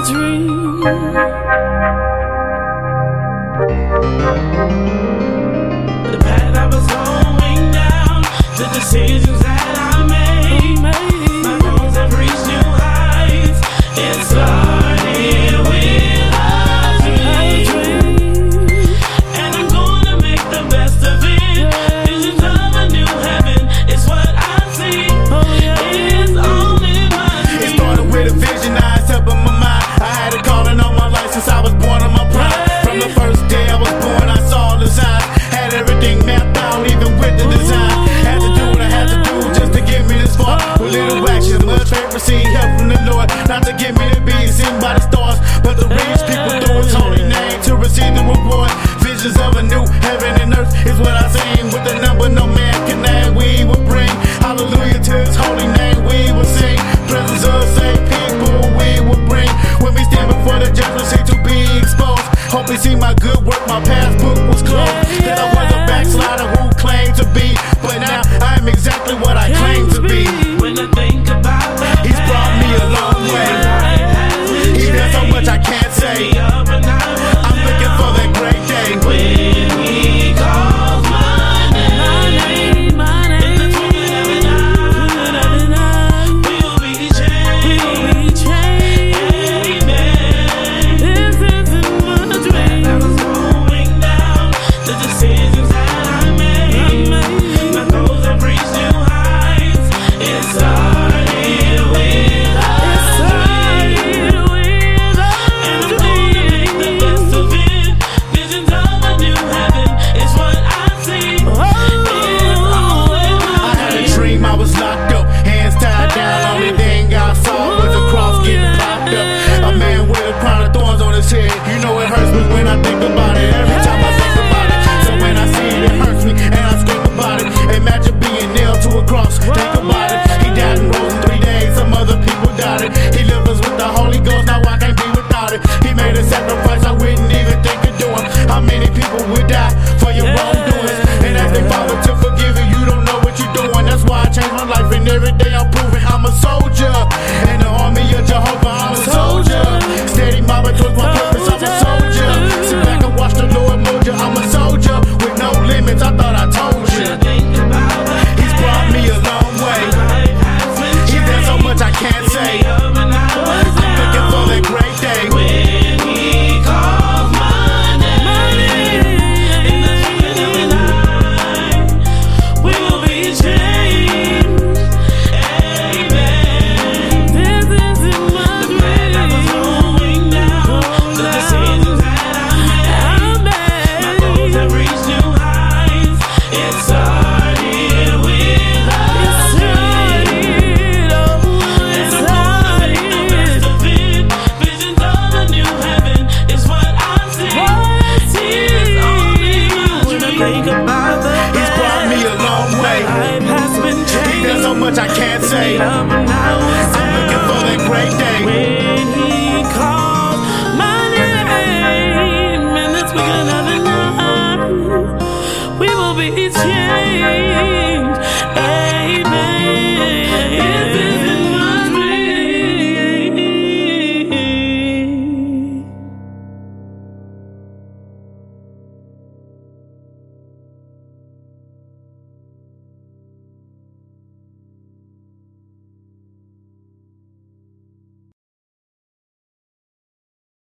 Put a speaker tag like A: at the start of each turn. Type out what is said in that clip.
A: dream.
B: The path I was going down, the decisions that I made, my goals have reached new heights. It started with a dream, and I'm gonna make the best of it. Visions of a new heaven is what I see. It's only my dream.
C: It started with a vision, eyes up in my mind. I had a calling on my life since I was born on my prime. From the first day I was born, I saw the signs. Had everything mapped out, even with the design. Had to do what I had to do just to get me this far. With little action, much faith, receive help from the Lord. Not to get me to be seen by the stars, but to reach people through His holy name to receive the reward. Visions of a new heaven and earth is what I sing. With the number no man can add, we will bring hallelujah to His holy name. We will sing presence of saved people. We will bring when we stand before the judgment seat to be exposed. Hope they see my good work. My past book was closed. That I was a backslider who claimed to be, but now I am exactly what I claim to be.
B: When I think about that,
C: He's brought me a long way. He done so much I can't say.